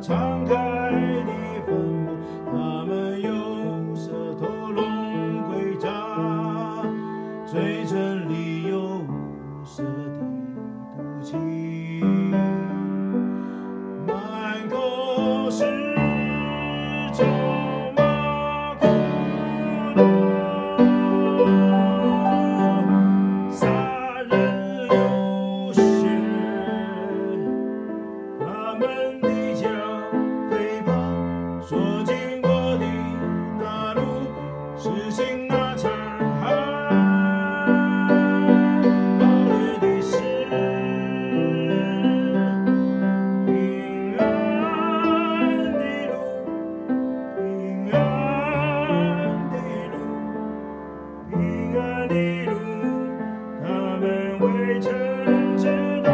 敞开的坟墓，他们有舌头龙归扎，嘴唇里有无色的毒气，满口是咒骂苦毒，杀人流血，他们的脚飞跑，说经过的那路实行那残害，暴虐的是平安的路，平安的路，平安的路，他们未曾知道，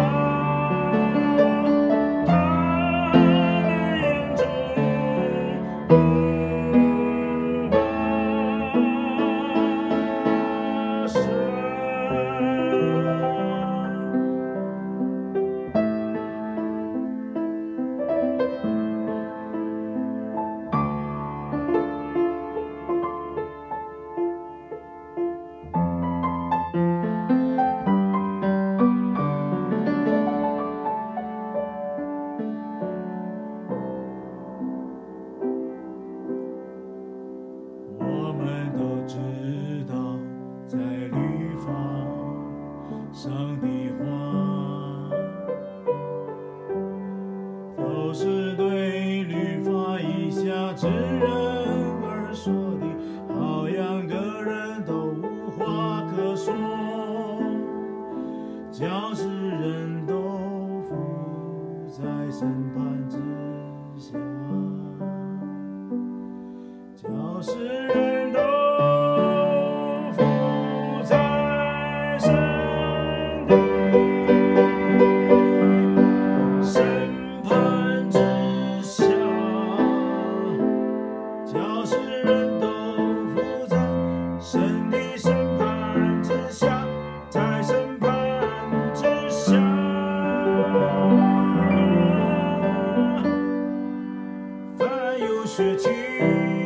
他们眼中恐怕神。我们都知道，在律法上的话，都是对律法以下之人而说的，好样个人都无话可说，叫世人都伏在审判之下，叫世人都伏在神的审判之下，叫世人都伏在神的审判之下，在审判之下。凡有血气